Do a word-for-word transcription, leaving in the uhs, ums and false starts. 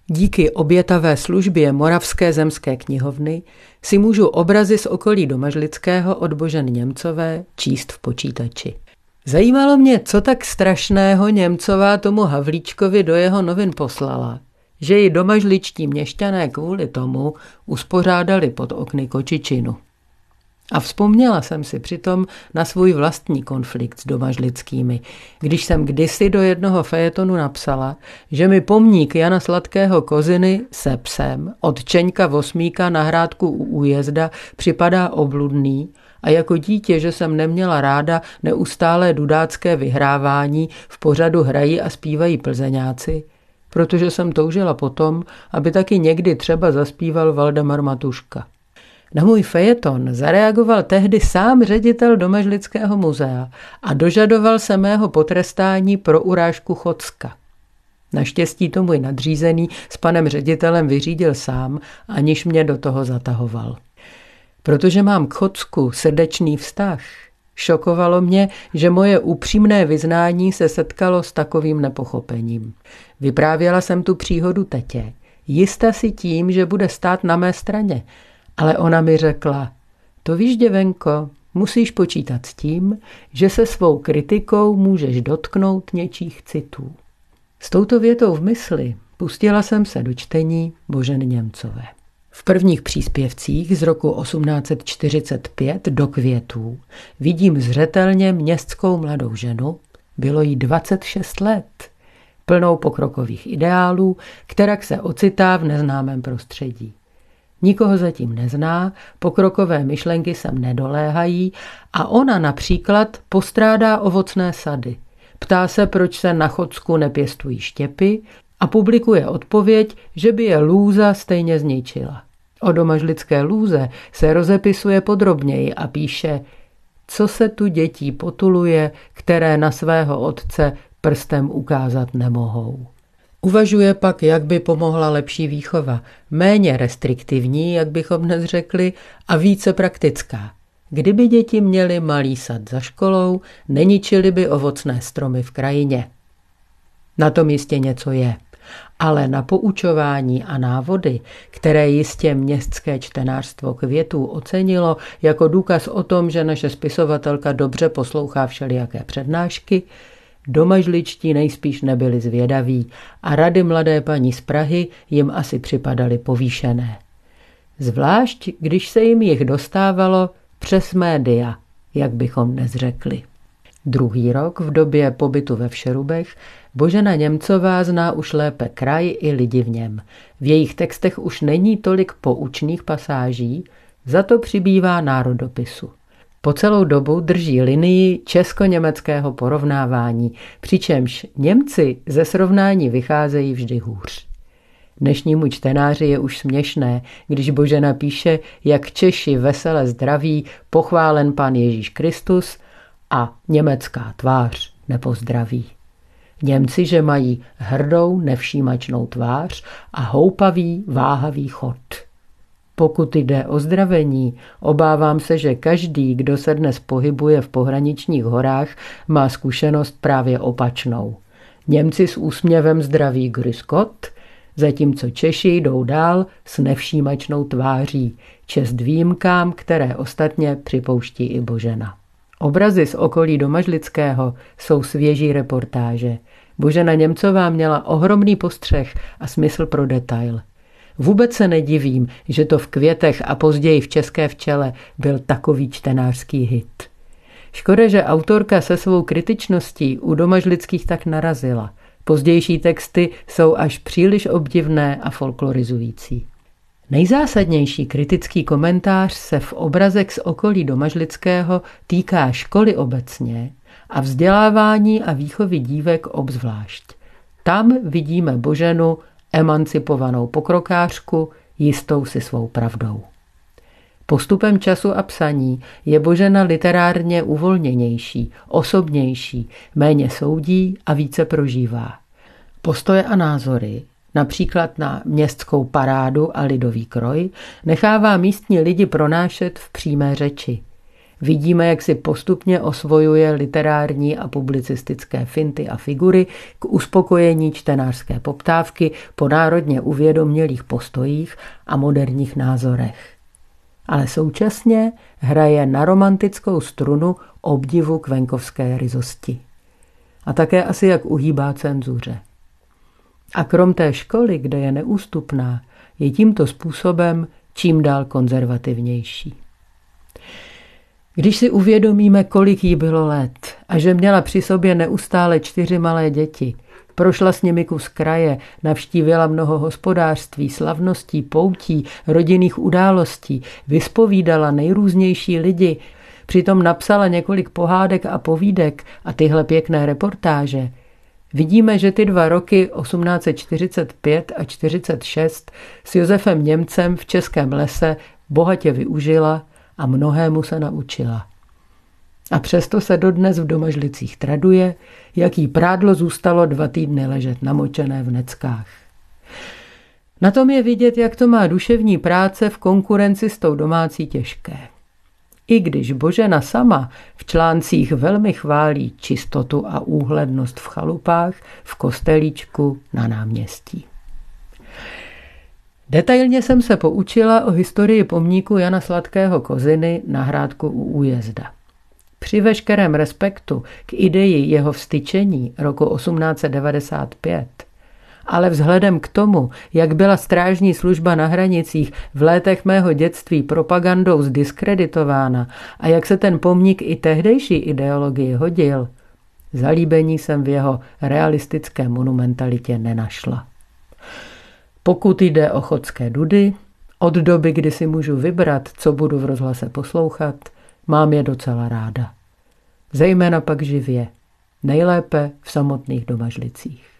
Díky obětavé službě Moravské zemské knihovny si můžu obrazy z okolí Domažlického od Boženy Němcové číst v počítači. Zajímalo mě, co tak strašného Němcová tomu Havlíčkovi do jeho novin poslala, že ji domažličtí měšťané kvůli tomu uspořádali pod okny kočičinu. A vzpomněla jsem si přitom na svůj vlastní konflikt s domažlickými, když jsem kdysi do jednoho fejetonu napsala, že mi pomník Jana Sladkého Koziny se psem od Čeňka Vosmíka na Hrádku u Újezda připadá obludný a jako dítě, že jsem neměla ráda neustálé dudácké vyhrávání v pořadu Hrají a zpívají plzeňáci, protože jsem toužila potom, aby taky někdy třeba zaspíval Valdemar Matuška. Na můj fejeton zareagoval tehdy sám ředitel Domažlického muzea a dožadoval se mého potrestání pro urážku Chocka. Naštěstí to můj nadřízený s panem ředitelem vyřídil sám, aniž mě do toho zatahoval. Protože mám k Chocku srdečný vztah, šokovalo mě, že moje upřímné vyznání se setkalo s takovým nepochopením. Vyprávěla jsem tu příhodu tetě, jista si tím, že bude stát na mé straně, ale ona mi řekla, to víš, děvenko, musíš počítat s tím, že se svou kritikou můžeš dotknout něčích citů. S touto větou v mysli pustila jsem se do čtení Boženy Němcové. V prvních příspěvcích z roku osmnáct set čtyřicet pět do Květů vidím zřetelně městskou mladou ženu, bylo jí dvacet šest let, plnou pokrokových ideálů, kterak se ocitá v neznámém prostředí. Nikoho zatím nezná, pokrokové myšlenky sem nedoléhají a ona například postrádá ovocné sady. Ptá se, proč se na Chocku nepěstují štěpy a publikuje odpověď, že by je lůza stejně zničila. O domažlické lůze se rozepisuje podrobněji a píše, co se tu dětí potuluje, které na svého otce prstem ukázat nemohou. Uvažuje pak, jak by pomohla lepší výchova, méně restriktivní, jak bychom dnes řekli, a více praktická. Kdyby děti měly malý sad za školou, neničili by ovocné stromy v krajině. Na tom jistě něco je, ale na poučování a návody, které jistě městské čtenářstvo Květů ocenilo jako důkaz o tom, že naše spisovatelka dobře poslouchá všelijaké přednášky, domažličtí nejspíš nebyli zvědaví a rady mladé paní z Prahy jim asi připadaly povýšené. Zvlášť, když se jim jich dostávalo přes média, jak bychom dnes řekli. Druhý rok v době pobytu ve Všerubech Božena Němcová zná už lépe kraj i lidi v něm. V jejich textech už není tolik poučných pasáží, za to přibývá národopisu. Po celou dobu drží linii česko-německého porovnávání, přičemž Němci ze srovnání vycházejí vždy hůř. Dnešnímu čtenáři je už směšné, když Božena píše, jak Češi vesele zdraví, pochválen Pán Ježíš Kristus a německá tvář nepozdraví. Němci, že mají hrdou, nevšímačnou tvář a houpavý, váhavý chod. Pokud jde o zdravení, obávám se, že každý, kdo se dnes pohybuje v pohraničních horách, má zkušenost právě opačnou. Němci s úsměvem zdraví grüß Gott, zatímco Češi jdou dál s nevšímačnou tváří, čest výjimkám, které ostatně připouští i Božena. Obrazy z okolí Domažlického jsou svěží reportáže. Božena Němcová měla ohromný postřeh a smysl pro detail. Vůbec se nedivím, že to v Květech a později v České včele byl takový čtenářský hit. Škoda, že autorka se svou kritičností u Domažlických tak narazila. Pozdější texty jsou až příliš obdivné a folklorizující. Nejzásadnější kritický komentář se v obrazech z okolí Domažlického týká školy obecně a vzdělávání a výchovy dívek obzvlášť. Tam vidíme Boženu emancipovanou pokrokářku, jistou si svou pravdou. Postupem času a psaní je Božena literárně uvolněnější, osobnější, méně soudí a více prožívá. Postoje a názory, například na městskou parádu a lidový kroj, nechává místní lidi pronášet v přímé řeči. Vidíme, jak si postupně osvojuje literární a publicistické finty a figury k uspokojení čtenářské poptávky po národně uvědomělých postojích a moderních názorech. Ale současně hraje na romantickou strunu obdivu k venkovské ryzosti. A také asi jak uhýbá cenzuře. A krom té školy, kde je neústupná, je tímto způsobem čím dál konzervativnější. Když si uvědomíme, kolik jí bylo let a že měla při sobě neustále čtyři malé děti, prošla s nimi kus kraje, navštívila mnoho hospodářství, slavností, poutí, rodinných událostí, vyspovídala nejrůznější lidi, přitom napsala několik pohádek a povídek a tyhle pěkné reportáže, vidíme, že ty dva roky osmnáct set čtyřicet pět a čtyřicet šest s Josefem Němcem v Českém lese bohatě využila a mnohému se naučila. A přesto se dodnes v Domažlicích traduje, jak jí prádlo zůstalo dva týdny ležet namočené v neckách. Na tom je vidět, jak to má duševní práce v konkurenci s tou domácí těžké. I když Božena sama v článcích velmi chválí čistotu a úhlednost v chalupách, v kostelíčku, na náměstí. Detailně jsem se poučila o historii pomníku Jana Sladkého Koziny na Hrádku u Újezda. Při veškerém respektu k ideji jeho vztyčení roku osmnáct set devadesát pět, ale vzhledem k tomu, jak byla strážní služba na hranicích v létech mého dětství propagandou zdiskreditována a jak se ten pomník i tehdejší ideologii hodil, zalíbení jsem v jeho realistické monumentalitě nenašla. Pokud jde o chodské dudy, od doby, kdy si můžu vybrat, co budu v rozhlase poslouchat, mám je docela ráda. Zejména pak živě, nejlépe v samotných Domažlicích.